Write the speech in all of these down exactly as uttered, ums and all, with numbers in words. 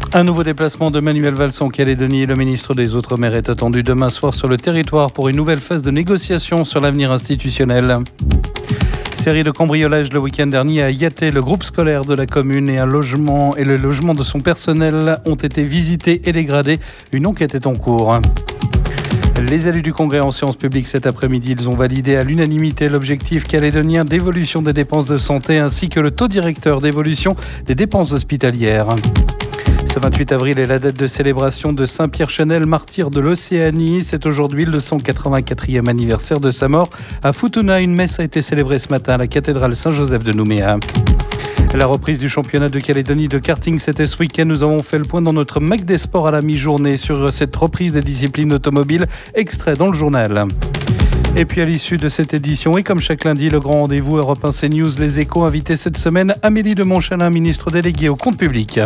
Un nouveau déplacement de Manuel Valls en Calédonie. Le ministre des Outre-mer est attendu demain soir sur le territoire pour une nouvelle phase de négociation sur l'avenir institutionnel. Série de cambriolages le week-end dernier à Yaté. Le groupe scolaire de la commune et un logement et le logement de son personnel ont été visités et dégradés. Une enquête est en cours. Les élus du Congrès en séance publique cet après-midi, ils ont validé à l'unanimité l'objectif calédonien d'évolution des dépenses de santé ainsi que le taux directeur d'évolution des dépenses hospitalières. Ce vingt-huit avril est la date de célébration de Saint-Pierre Chanel, martyr de l'Océanie. C'est aujourd'hui le cent quatre-vingt-quatrième anniversaire de sa mort à Futuna. Une messe a été célébrée ce matin à la cathédrale Saint-Joseph de Nouméa. La reprise du championnat de Calédonie de karting, c'était ce week-end. Nous avons fait le point dans notre Mac des Sports à la mi-journée sur cette reprise des disciplines automobiles. Extrait dans le journal. Et puis à l'issue de cette édition, et comme chaque lundi, le grand rendez-vous Europe un CNews, les Échos, invité cette semaine Amélie de Montchalin, ministre déléguée au compte public.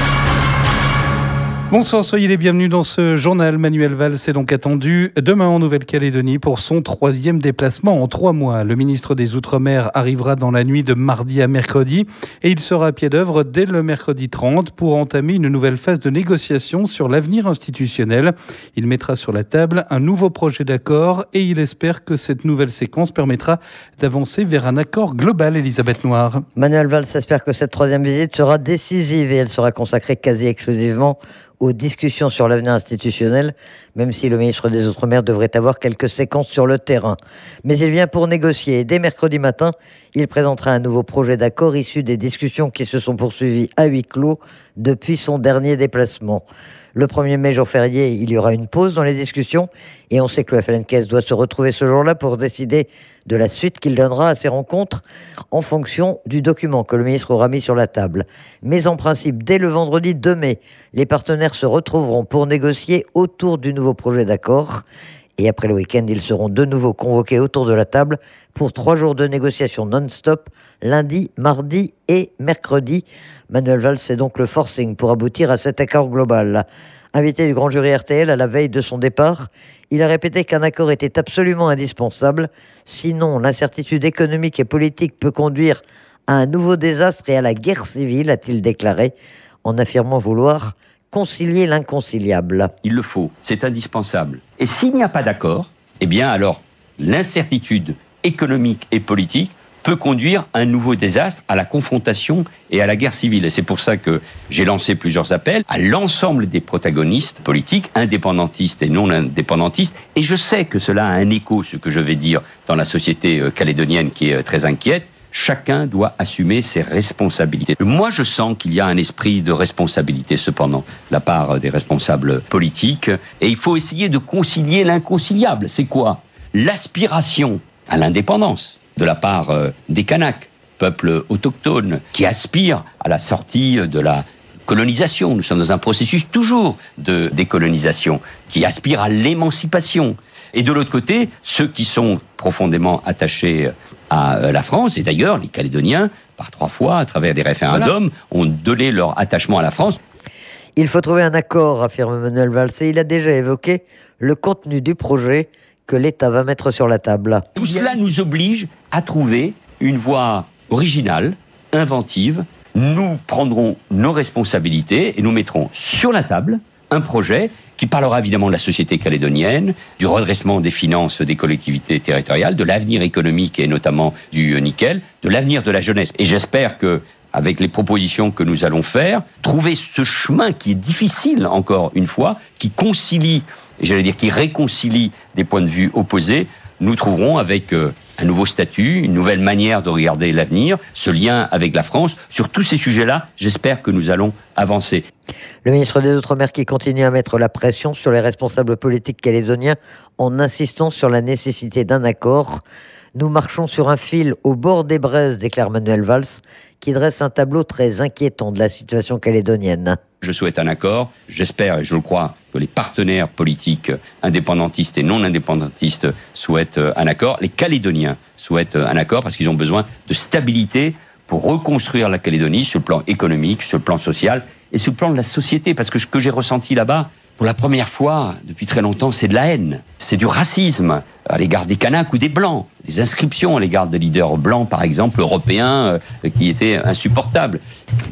Bonsoir, soyez les bienvenus dans ce journal. Manuel Valls est donc attendu demain en Nouvelle-Calédonie pour son troisième déplacement en trois mois. Le ministre des Outre-mer arrivera dans la nuit de mardi à mercredi et il sera à pied d'œuvre dès le mercredi trente pour entamer une nouvelle phase de négociation sur l'avenir institutionnel. Il mettra sur la table un nouveau projet d'accord et il espère que cette nouvelle séquence permettra d'avancer vers un accord global. Elisabeth Noir. Manuel Valls espère que cette troisième visite sera décisive et elle sera consacrée quasi exclusivement aux discussions sur l'avenir institutionnel, même si le ministre des Outre-mer devrait avoir quelques séquences sur le terrain. Mais il vient pour négocier. Dès mercredi matin, il présentera un nouveau projet d'accord issu des discussions qui se sont poursuivies à huis clos depuis son dernier déplacement. Le premier mai, jour férié, il y aura une pause dans les discussions et on sait que le F L N K S doit se retrouver ce jour-là pour décider de la suite qu'il donnera à ces rencontres en fonction du document que le ministre aura mis sur la table. Mais en principe, dès le vendredi deux mai, les partenaires se retrouveront pour négocier autour du nouveau projet d'accord. Et après le week-end, ils seront de nouveau convoqués autour de la table pour trois jours de négociations non-stop, lundi, mardi et mercredi. Manuel Valls fait donc le forcing pour aboutir à cet accord global. Invité du grand jury R T L à la veille de son départ, il a répété qu'un accord était absolument indispensable. Sinon, l'incertitude économique et politique peut conduire à un nouveau désastre et à la guerre civile, a-t-il déclaré, en affirmant vouloir concilier l'inconciliable. Il le faut, c'est indispensable. Et s'il n'y a pas d'accord, eh bien alors l'incertitude économique et politique peut conduire à un nouveau désastre, à la confrontation et à la guerre civile. Et c'est pour ça que j'ai lancé plusieurs appels à l'ensemble des protagonistes politiques, indépendantistes et non indépendantistes. Et je sais que cela a un écho, ce que je vais dire, dans la société calédonienne qui est très inquiète. Chacun doit assumer ses responsabilités. Moi, je sens qu'il y a un esprit de responsabilité, cependant, de la part des responsables politiques. Et il faut essayer de concilier l'inconciliable. C'est quoi ? L'aspiration à l'indépendance de la part des Kanaks, peuple autochtone, qui aspire à la sortie de la colonisation. Nous sommes dans un processus toujours de décolonisation, qui aspire à l'émancipation. Et de l'autre côté, ceux qui sont profondément attachés à la France, et d'ailleurs les Calédoniens, par trois fois, à travers des référendums, voilà, ont donné leur attachement à la France. Il faut trouver un accord, affirme Manuel Valls, et il a déjà évoqué le contenu du projet que l'État va mettre sur la table. Tout cela nous oblige à trouver une voie originale, inventive. Nous prendrons nos responsabilités et nous mettrons sur la table un projet qui parlera évidemment de la société calédonienne, du redressement des finances des collectivités territoriales, de l'avenir économique et notamment du nickel, de l'avenir de la jeunesse. Et j'espère que, avec les propositions que nous allons faire, trouver ce chemin qui est difficile, encore une fois, qui concilie, j'allais dire qui réconcilie des points de vue opposés, nous trouverons avec euh, un nouveau statut, une nouvelle manière de regarder l'avenir, ce lien avec la France. Sur tous ces sujets-là, j'espère que nous allons avancer. Le ministre des Outre-mer qui continue à mettre la pression sur les responsables politiques calédoniens en insistant sur la nécessité d'un accord. Nous marchons sur un fil au bord des braises, déclare Manuel Valls, qui dresse un tableau très inquiétant de la situation calédonienne. Je souhaite un accord. J'espère et je le crois que les partenaires politiques indépendantistes et non indépendantistes souhaitent un accord. Les Calédoniens souhaitent un accord parce qu'ils ont besoin de stabilité pour reconstruire la Calédonie sur le plan économique, sur le plan social et sur le plan de la société. Parce que ce que j'ai ressenti là-bas, pour la première fois depuis très longtemps, c'est de la haine, c'est du racisme à l'égard des Kanaks ou des Blancs, des inscriptions à l'égard des leaders blancs, par exemple, européens, euh, qui étaient insupportables. Une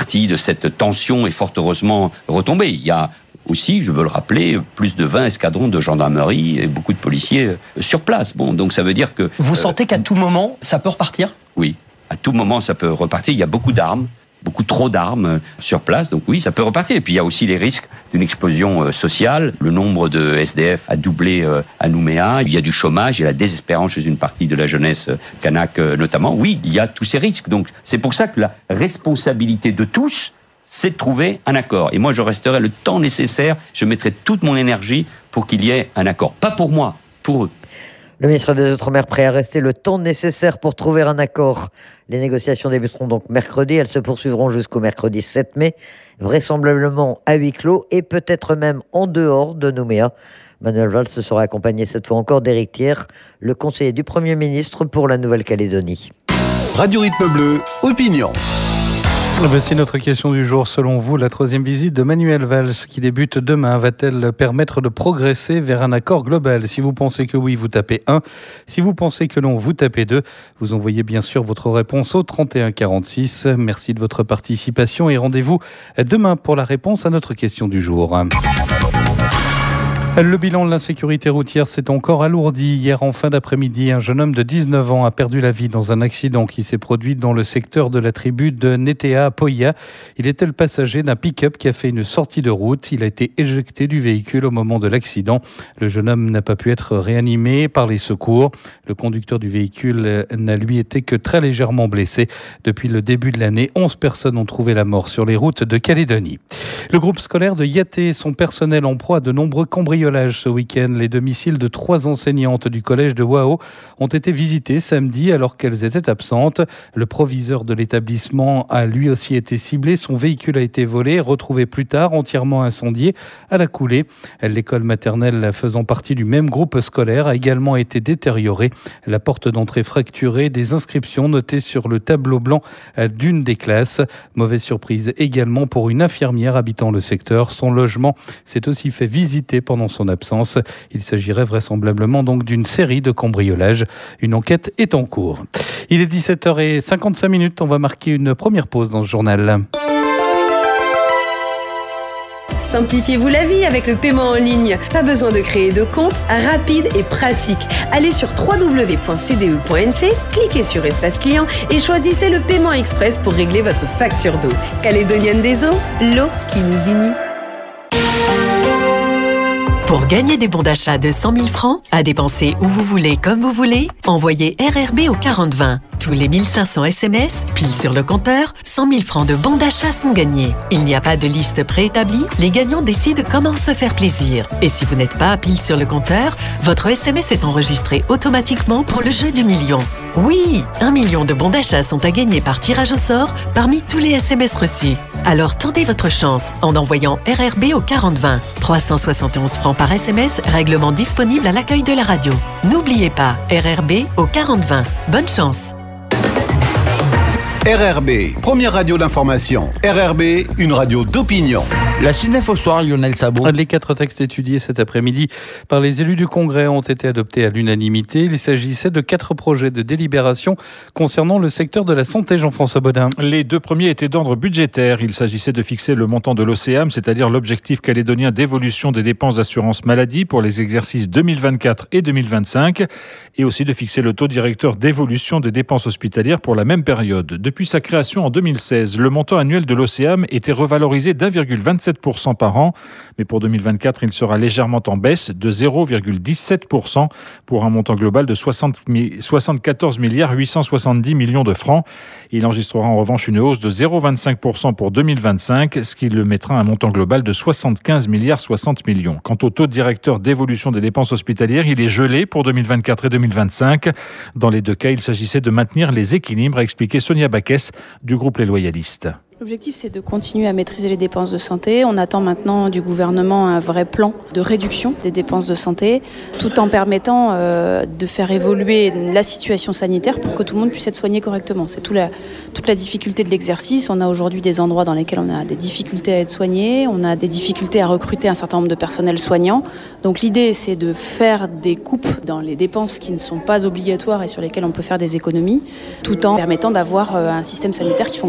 partie de cette tension est fort heureusement retombée. Il y a aussi, je veux le rappeler, plus de vingt escadrons de gendarmerie et beaucoup de policiers sur place. Bon, donc ça veut dire que... Vous euh, sentez qu'à tout moment, ça peut repartir ? Oui, à tout moment, ça peut repartir. Il y a beaucoup d'armes, beaucoup trop d'armes sur place. Donc oui, ça peut repartir. Et puis il y a aussi les risques d'une explosion sociale. Le nombre de S D F a doublé à Nouméa. Il y a du chômage et la désespérance chez une partie de la jeunesse kanak notamment. Oui, il y a tous ces risques. Donc c'est pour ça que la responsabilité de tous, c'est de trouver un accord. Et moi, je resterai le temps nécessaire, je mettrai toute mon énergie pour qu'il y ait un accord. Pas pour moi, pour eux. Le ministre des Outre-mer prêt à rester le temps nécessaire pour trouver un accord. Les négociations débuteront donc mercredi. Elles se poursuivront jusqu'au mercredi sept mai, vraisemblablement à huis clos et peut-être même en dehors de Nouméa. Manuel Valls sera accompagné cette fois encore d'Éric Thiers, le conseiller du Premier ministre pour la Nouvelle-Calédonie. Radio Rythme Bleu, opinion. Voici notre question du jour. Selon vous, la troisième visite de Manuel Valls qui débute demain va-t-elle permettre de progresser vers un accord global ? Si vous pensez que oui, vous tapez un. Si vous pensez que non, vous tapez deux. Vous envoyez bien sûr votre réponse au trente et un quarante-six. Merci de votre participation et rendez-vous demain pour la réponse à notre question du jour. Le bilan de l'insécurité routière s'est encore alourdi. Hier, en fin d'après-midi, un jeune homme de dix-neuf ans a perdu la vie dans un accident qui s'est produit dans le secteur de la tribu de Netea à Poya. Il était le passager d'un pick-up qui a fait une sortie de route. Il a été éjecté du véhicule au moment de l'accident. Le jeune homme n'a pas pu être réanimé par les secours. Le conducteur du véhicule n'a lui été que très légèrement blessé. Depuis le début de l'année, onze personnes ont trouvé la mort sur les routes de Calédonie. Le groupe scolaire de Yaté et son personnel en proie à de nombreux cambriolages ce week-end. Les domiciles de trois enseignantes du collège de Wao ont été visités samedi alors qu'elles étaient absentes. Le proviseur de l'établissement a lui aussi été ciblé. Son véhicule a été volé, retrouvé plus tard, entièrement incendié à la coulée. L'école maternelle faisant partie du même groupe scolaire a également été détériorée. La porte d'entrée fracturée, des inscriptions notées sur le tableau blanc d'une des classes. Mauvaise surprise également pour une infirmière habitant le secteur. Son logement s'est aussi fait visiter pendant son absence. Il s'agirait vraisemblablement donc d'une série de cambriolages. Une enquête est en cours. Il est dix-sept heures cinquante-cinq. On va marquer une première pause dans ce journal. Simplifiez-vous la vie avec le paiement en ligne. Pas besoin de créer de compte, rapide et pratique. Allez sur w w w point c d e point n c, cliquez sur Espace Client et choisissez le paiement express pour régler votre facture d'eau. Calédonienne des eaux, l'eau qui nous unit. Pour gagner des bons d'achat de cent mille francs, à dépenser où vous voulez, comme vous voulez, envoyez R R B au quarante vingt. Tous les mille cinq cents S M S, pile sur le compteur, cent mille francs de bons d'achat sont gagnés. Il n'y a pas de liste préétablie, les gagnants décident comment se faire plaisir. Et si vous n'êtes pas à pile sur le compteur, votre S M S est enregistré automatiquement pour le jeu du million. Oui, un million de bons d'achat sont à gagner par tirage au sort parmi tous les S M S reçus. Alors tentez votre chance en envoyant R R B au quarante vingt. trois cent soixante et onze francs par S M S, règlement disponible à l'accueil de la radio. N'oubliez pas, R R B au quarante vingt. Bonne chance. R R B, première radio d'information. R R B, une radio d'opinion. La Cinef au soir, Lionel Sabot. Les quatre textes étudiés cet après-midi par les élus du Congrès ont été adoptés à l'unanimité. Il s'agissait de quatre projets de délibération concernant le secteur de la santé. Jean-François Bodin. Les deux premiers étaient d'ordre budgétaire. Il s'agissait de fixer le montant de l'O C A M, c'est-à-dire l'objectif calédonien d'évolution des dépenses d'assurance maladie pour les exercices deux mille vingt-quatre et deux mille vingt-cinq, et aussi de fixer le taux directeur d'évolution des dépenses hospitalières pour la même période. Depuis sa création en deux mille seize, le montant annuel de l'O C A M était revalorisé d'un virgule vingt-sept pour cent par an, mais pour deux mille vingt-quatre, il sera légèrement en baisse de zéro virgule dix-sept pour cent pour un montant global de soixante-quatorze milliards huit cent soixante-dix millions de francs. Il enregistrera en revanche une hausse de zéro virgule vingt-cinq pour cent pour deux mille vingt-cinq, ce qui le mettra à un montant global de soixante-quinze milliards soixante millions. Quant au taux directeur d'évolution des dépenses hospitalières, il est gelé pour deux mille vingt-quatre et deux mille vingt-cinq. Dans les deux cas, il s'agissait de maintenir les équilibres, a expliqué Sonia Baquès du groupe Les Loyalistes. L'objectif, c'est de continuer à maîtriser les dépenses de santé. On attend maintenant du gouvernement un vrai plan de réduction des dépenses de santé, tout en permettant euh, de faire évoluer la situation sanitaire pour que tout le monde puisse être soigné correctement. C'est tout la, toute la difficulté de l'exercice. On a aujourd'hui des endroits dans lesquels on a des difficultés à être soigné, on a des difficultés à recruter un certain nombre de personnels soignants. Donc l'idée, c'est de faire des coupes dans les dépenses qui ne sont pas obligatoires et sur lesquelles on peut faire des économies, tout en permettant d'avoir un système sanitaire qui fonctionne.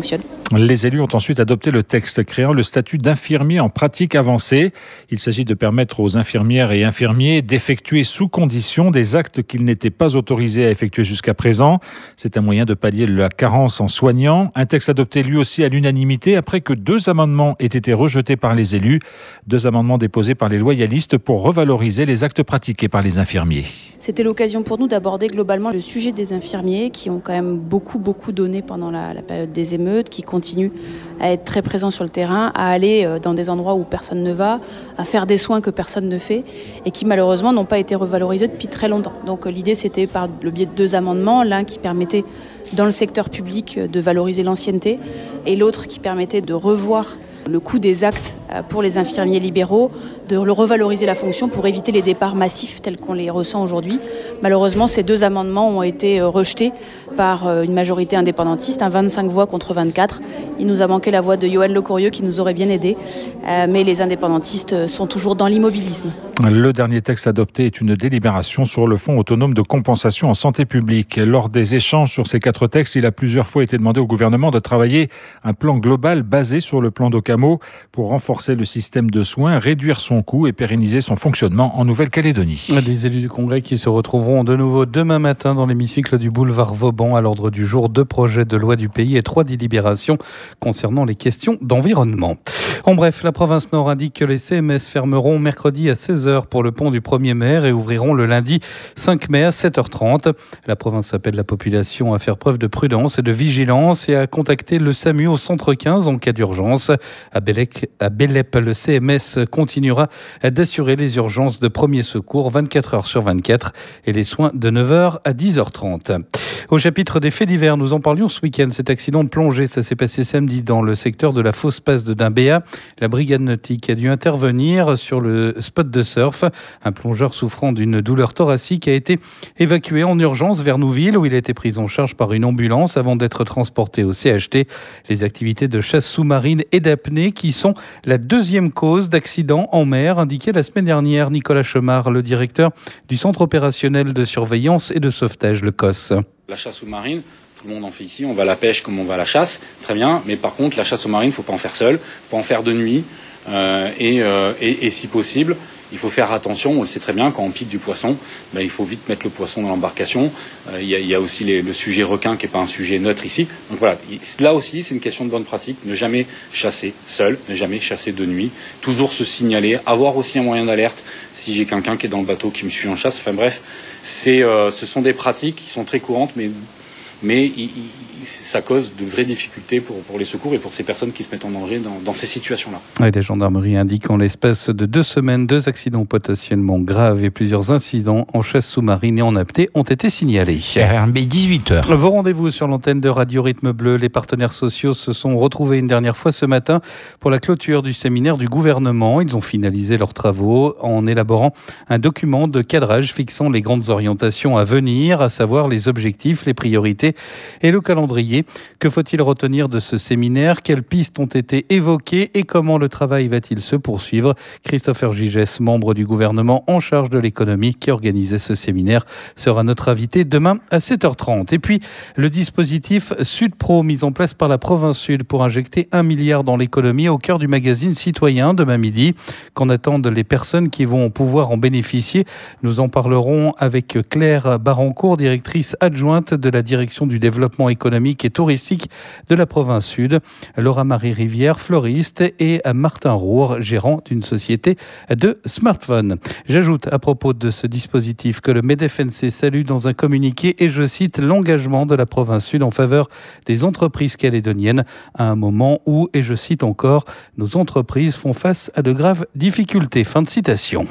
Les élus ont ensuite adopté le texte créant le statut d'infirmier en pratique avancée. Il s'agit de permettre aux infirmières et infirmiers d'effectuer sous condition des actes qu'ils n'étaient pas autorisés à effectuer jusqu'à présent. C'est un moyen de pallier la carence en soignants. Un texte adopté lui aussi à l'unanimité après que deux amendements aient été rejetés par les élus. Deux amendements déposés par les loyalistes pour revaloriser les actes pratiqués par les infirmiers. C'était l'occasion pour nous d'aborder globalement le sujet des infirmiers qui ont quand même beaucoup, beaucoup donné pendant la, la période des émeutes, qui continuent à être très présents sur le terrain, à aller dans des endroits où personne ne va, à faire des soins que personne ne fait et qui malheureusement n'ont pas été revalorisés depuis très longtemps. Donc l'idée c'était par le biais de deux amendements, l'un qui permettait dans le secteur public de valoriser l'ancienneté et l'autre qui permettait de revoir le coût des actes pour les infirmiers libéraux, de revaloriser la fonction pour éviter les départs massifs tels qu'on les ressent aujourd'hui. Malheureusement, ces deux amendements ont été rejetés par une majorité indépendantiste, un vingt-cinq voix contre vingt-quatre. Il nous a manqué la voix de Yoann Lecourrieu qui nous aurait bien aidé, mais les indépendantistes sont toujours dans l'immobilisme. Le dernier texte adopté est une délibération sur le fonds autonome de compensation en santé publique. Lors des échanges sur ces quatre textes, il a plusieurs fois été demandé au gouvernement de travailler un plan global basé sur le plan d'Ocamo pour renforcer le système de soins, réduire son coût et pérenniser son fonctionnement en Nouvelle-Calédonie. Des élus du Congrès qui se retrouveront de nouveau demain matin dans l'hémicycle du boulevard Vauban à l'ordre du jour, deux projets de loi du pays et trois délibérations concernant les questions d'environnement. En bref, la province Nord indique que les C M S fermeront mercredi à seize heures pour le pont du premier mai et ouvriront le lundi cinq mai à sept heures trente. La province appelle la population à faire preuve de prudence et de vigilance et à contacter le SAMU au centre quinze en cas d'urgence. À Bélec, à Bélep, le C M S continuera d'assurer les urgences de premier secours vingt-quatre heures sur vingt-quatre et les soins de neuf heures à dix heures trente. Au chapitre des faits divers, nous en parlions ce week-end. Cet accident de plongée, ça s'est passé samedi dans le secteur de la fosse passe de Dimbéa. La brigade nautique a dû intervenir sur le spot de surf. Un plongeur souffrant d'une douleur thoracique a été évacué en urgence vers Nouville où il a été pris en charge par une ambulance avant d'être transporté au C H T. Les activités de chasse sous-marine et d'apnée qui sont la deuxième cause d'accident en mer, indiquait la semaine dernière Nicolas Chemard, le directeur du Centre opérationnel de surveillance et de sauvetage, le C O S. La chasse sous-marine, tout le monde en fait ici, on va à la pêche comme on va à la chasse, très bien, mais par contre la chasse sous-marine, il ne faut pas en faire seul, il faut en faire de nuit, euh, et, euh, et, et si possible, il faut faire attention, on le sait très bien, quand on pique du poisson, ben, il faut vite mettre le poisson dans l'embarcation. Euh, il y a, il y a aussi les, le sujet requin qui n'est pas un sujet neutre ici. Donc voilà, là aussi c'est une question de bonne pratique, ne jamais chasser seul, ne jamais chasser de nuit, toujours se signaler, avoir aussi un moyen d'alerte si j'ai quelqu'un qui est dans le bateau qui me suit en chasse, enfin bref, c'est, euh, ce sont des pratiques qui sont très courantes, mais mais il, il, ça cause de vraies difficultés pour, pour les secours et pour ces personnes qui se mettent en danger dans, dans ces situations-là. Oui, les gendarmeries indiquent qu'en l'espace de deux semaines, deux accidents potentiellement graves et plusieurs incidents en chasse sous-marine et en apnée ont été signalés. R R B, dix-huit heures. Vos rendez-vous sur l'antenne de Radio Rythme Bleu. Les partenaires sociaux se sont retrouvés une dernière fois ce matin pour la clôture du séminaire du gouvernement. Ils ont finalisé leurs travaux en élaborant un document de cadrage fixant les grandes orientations à venir, à savoir les objectifs, les priorités et le calendrier. Que faut-il retenir de ce séminaire? Quelles pistes ont été évoquées et comment le travail va-t-il se poursuivre? Christopher Gigès, membre du gouvernement en charge de l'économie qui organisait ce séminaire, sera notre invité demain à sept heures trente. Et puis, le dispositif Sud Pro mis en place par la province Sud pour injecter un milliard dans l'économie au cœur du magazine Citoyen demain midi. Qu'en attendent les personnes qui vont pouvoir en bénéficier? Nous en parlerons avec Claire Barancourt, directrice adjointe de la direction du développement économique et touristique de la province Sud, Laura-Marie Rivière, fleuriste, et Martin Roure, gérant d'une société de smartphones. J'ajoute à propos de ce dispositif que le MEDEF-N C salue dans un communiqué, et je cite, l'engagement de la province Sud en faveur des entreprises calédoniennes à un moment où, et je cite encore, nos entreprises font face à de graves difficultés. Fin de citation.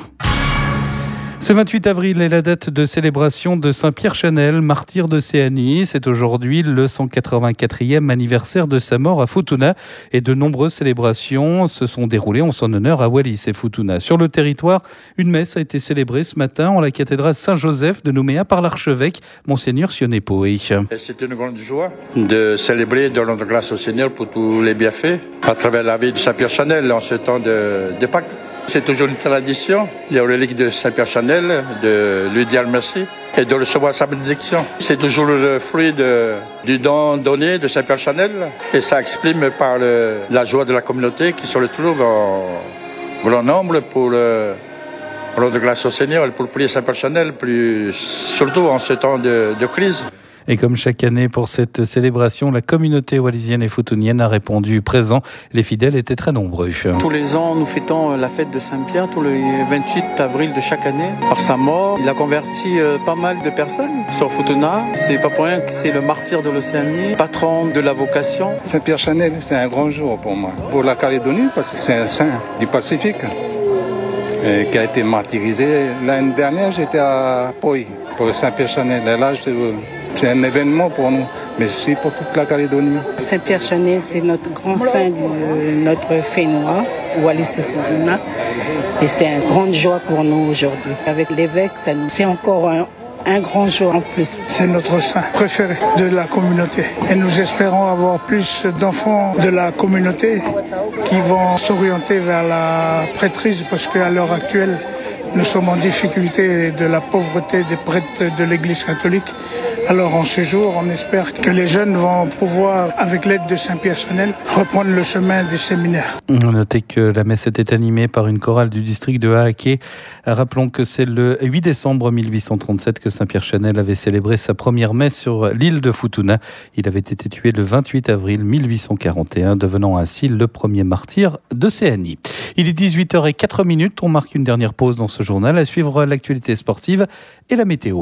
Ce vingt-huit avril est la date de célébration de Saint-Pierre Chanel, martyr d'Océanie. C'est aujourd'hui le cent quatre-vingt-quatrième anniversaire de sa mort à Futuna et de nombreuses célébrations se sont déroulées en son honneur à Wallis et Futuna. Sur le territoire, une messe a été célébrée ce matin en la cathédrale Saint-Joseph de Nouméa par l'archevêque Monseigneur Sionepoé. C'est une grande joie de célébrer de rendre grâce au Seigneur pour tous les bienfaits à travers la vie de Saint-Pierre Chanel en ce temps de, de Pâques. C'est toujours une tradition, les reliques de Saint-Pierre-Chanel, de lui dire merci et de recevoir sa bénédiction. C'est toujours le fruit de, du don donné de Saint-Pierre-Chanel et ça exprime par le, la joie de la communauté qui se retrouve en grand nombre pour le, rendre grâce au Seigneur et pour prier Saint-Pierre-Chanel, plus, surtout en ce temps de, de crise. Et comme chaque année pour cette célébration, la communauté wallisienne et futunienne a répondu présent. Les fidèles étaient très nombreux. Tous les ans, nous fêtons la fête de Saint-Pierre, tous les vingt-huit avril de chaque année. Par sa mort, il a converti pas mal de personnes sur Futuna. C'est pas pour rien que c'est le martyr de l'Océanie, patron de la vocation. Saint-Pierre-Chanel, c'est un grand jour pour moi. Pour la Calédonie, parce que c'est un saint du Pacifique qui a été martyrisé. L'année dernière, j'étais à Poi pour Saint-Pierre-Chanel. Et là, c'est un événement pour nous, mais c'est pour toute la Calédonie. Saint-Pierre-Chanel, c'est notre grand saint de notre Fénois, Wallis et Futuna. Et c'est une grande joie pour nous aujourd'hui. Avec l'évêque, ça nous... c'est encore un, un grand jour en plus. C'est notre saint préféré de la communauté. Et nous espérons avoir plus d'enfants de la communauté qui vont s'orienter vers la prêtrise, parce qu'à l'heure actuelle, nous sommes en difficulté de la pauvreté des prêtres de l'Église catholique. Alors en ce jour, on espère que les jeunes vont pouvoir, avec l'aide de Saint-Pierre-Chanel, reprendre le chemin des séminaires. Notez que la messe était animée par une chorale du district de Haake. Rappelons que c'est le huit décembre mille huit cent trente-sept que Saint-Pierre-Chanel avait célébré sa première messe sur l'île de Futuna. Il avait été tué le vingt-huit avril mille huit cent quarante et un, devenant ainsi le premier martyr d'Océanie. Il est dix-huit heures zéro quatre, on marque une dernière pause dans ce journal. À suivre l'actualité sportive et la météo.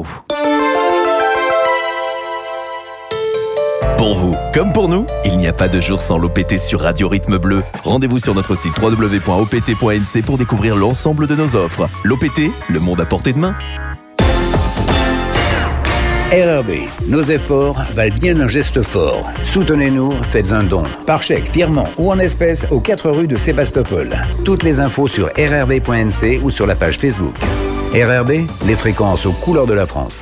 Pour vous, comme pour nous, il n'y a pas de jour sans l'O P T sur Radio Rythme Bleu. Rendez-vous sur notre site w w w point o p t point n c pour découvrir l'ensemble de nos offres. L'O P T, le monde à portée de main. R R B, nos efforts valent bien un geste fort. Soutenez-nous, faites un don. Par chèque, virement ou en espèces aux quatre rues de Sébastopol. Toutes les infos sur r r b point n c ou sur la page Facebook. R R B, les fréquences aux couleurs de la France.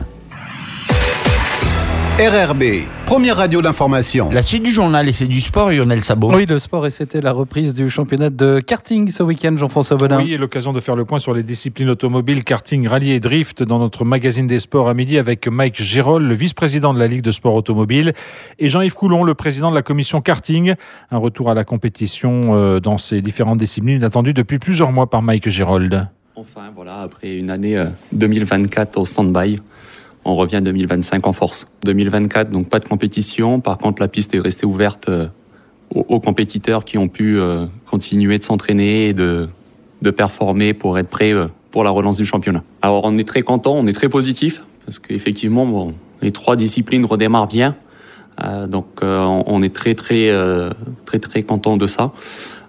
R R B, première radio d'information. La suite du journal et c'est du sport, Lionel Sabot. Oui, le sport, et c'était la reprise du championnat de karting ce week-end, Jean-François Bodin. Oui, et l'occasion de faire le point sur les disciplines automobiles, karting, rallye et drift dans notre magazine des sports à midi avec Mike Girol, le vice-président de la Ligue de sport automobile, et Jean-Yves Coulon, le président de la commission karting. Un retour à la compétition dans ces différentes disciplines attendu depuis plusieurs mois par Mike Girol. Enfin, voilà, après une année deux mille vingt-quatre au stand-by, on revient deux mille vingt-cinq en force. deux mille vingt-quatre, donc pas de compétition. Par contre, la piste est restée ouverte euh, aux, aux compétiteurs qui ont pu euh, continuer de s'entraîner et de, de performer pour être prêts euh, pour la relance du championnat. Alors, on est très content, on est très positif parce qu'effectivement, bon, les trois disciplines redémarrent bien. Euh, donc, euh, on est très, très, euh, très, très content de ça.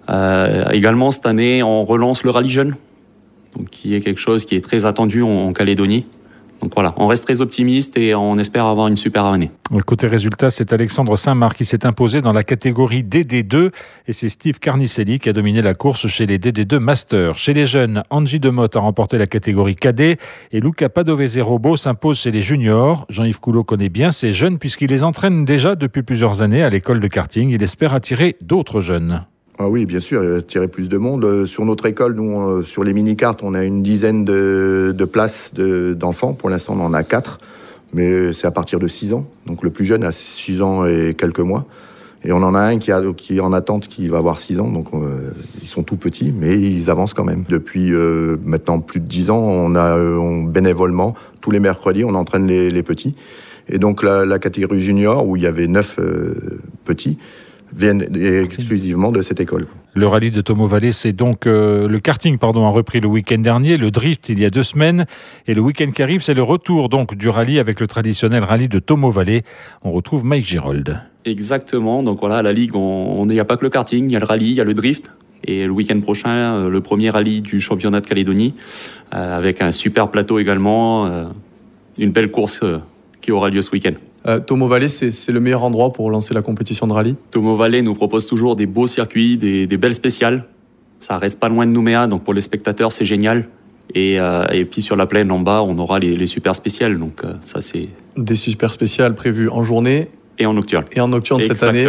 Euh, également, cette année, on relance le rallye jeune, donc qui est quelque chose qui est très attendu en, en Calédonie. Donc voilà, on reste très optimiste et on espère avoir une super année. Le côté résultat, c'est Alexandre Saint-Marc qui s'est imposé dans la catégorie D D deux et c'est Steve Carnicelli qui a dominé la course chez les D D deux Masters. Chez les jeunes, Angie Demotte a remporté la catégorie cadet et Luca Padovese-Robo s'impose chez les juniors. Jean-Yves Coulot connaît bien ces jeunes puisqu'il les entraîne déjà depuis plusieurs années à l'école de karting. Il espère attirer d'autres jeunes. Ah oui, bien sûr, attirer plus de monde. Euh, sur notre école, nous, euh, sur les mini-cartes, on a une dizaine de, de places de, d'enfants. Pour l'instant, on en a quatre, mais c'est à partir de six ans. Donc le plus jeune a six ans et quelques mois. Et on en a un qui, a, qui est en attente, qui va avoir six ans. Donc euh, ils sont tout petits, mais ils avancent quand même. Depuis euh, maintenant plus de dix ans, on a euh, on, bénévolement, tous les mercredis, on entraîne les, les petits. Et donc la, la catégorie junior, où il y avait neuf euh, petits, viennent exclusivement de cette école. Le rallye de Tomo Valley, c'est donc euh, le karting pardon, a repris le week-end dernier, le drift il y a deux semaines, et le week-end qui arrive, c'est le retour donc du rallye avec le traditionnel rallye de Tomo Valley. On retrouve Mike Girold. Exactement, donc voilà, à la Ligue, il n'y a pas que le karting, il y a le rallye, il y a le drift. Et le week-end prochain, le premier rallye du championnat de Calédonie, euh, avec un super plateau également, euh, une belle course euh, qui aura lieu ce week-end. Euh, Tomo Valley, c'est, c'est le meilleur endroit pour lancer la compétition de rallye. Tomo Valley nous propose toujours des beaux circuits, des, des belles spéciales. Ça reste pas loin de Nouméa, donc pour les spectateurs, c'est génial. Et, euh, et puis sur la plaine en bas, on aura les, les super spéciales. Donc euh, ça, c'est des super spéciales prévues en journée et en nocturne. Et en nocturne cette année. Exactement.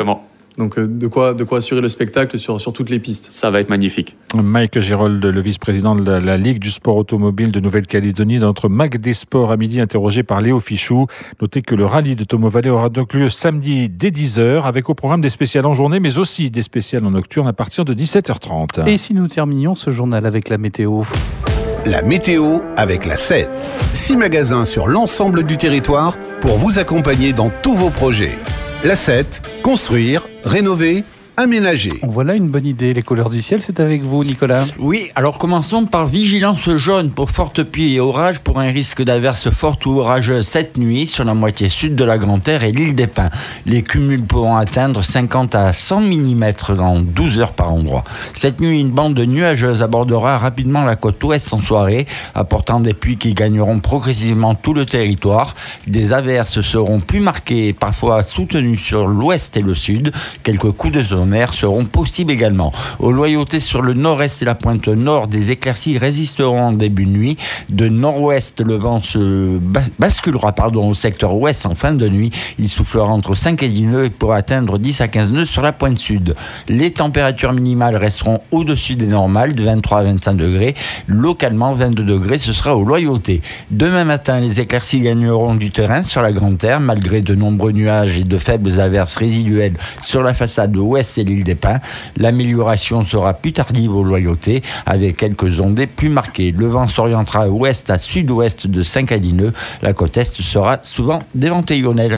Donc de quoi, de quoi assurer le spectacle sur, sur toutes les pistes. Ça va être magnifique. Mike Gérold, le vice-président de la, la Ligue du sport automobile de Nouvelle-Calédonie, dans notre Mag des Sports à midi, interrogé par Léo Fichou. Notez que le rallye de Tomo Valley aura donc lieu samedi dès dix heures, avec au programme des spéciales en journée, mais aussi des spéciales en nocturne à partir de dix-sept heures trente. Et si nous terminions ce journal avec la météo ? La météo avec la sept. Six magasins sur l'ensemble du territoire pour vous accompagner dans tous vos projets. La sept, construire, rénover, aménager. Voilà une bonne idée. Les couleurs du ciel, c'est avec vous, Nicolas. Oui, alors commençons par vigilance jaune pour fortes pluies et orages pour un risque d'averses fortes ou orageuses cette nuit sur la moitié sud de la Grande-Terre et l'île des Pins. Les cumuls pourront atteindre cinquante à cent millimètres dans douze heures par endroit. Cette nuit, une bande nuageuse abordera rapidement la côte ouest en soirée, apportant des pluies qui gagneront progressivement tout le territoire. Des averses seront plus marquées et parfois soutenues sur l'ouest et le sud. Quelques coups de zone seront possibles également. Aux Loyautés sur le nord-est et la pointe nord, des éclaircies résisteront en début de nuit. De nord-ouest, le vent se bas- basculera pardon, au secteur ouest en fin de nuit. Il soufflera entre cinq et dix nœuds et pourra atteindre dix à quinze nœuds sur la pointe sud. Les températures minimales resteront au-dessus des normales de vingt-trois à vingt-cinq degrés. Localement, vingt-deux degrés, ce sera aux Loyautés. Demain matin, les éclaircies gagneront du terrain sur la Grande-Terre, malgré de nombreux nuages et de faibles averses résiduelles sur la façade ouest et l'île des Pins. L'amélioration sera plus tardive aux Loyautés, avec quelques ondées plus marquées. Le vent s'orientera ouest à sud-ouest de cinq à dix nœuds. La côte est sera souvent déventayonnelle.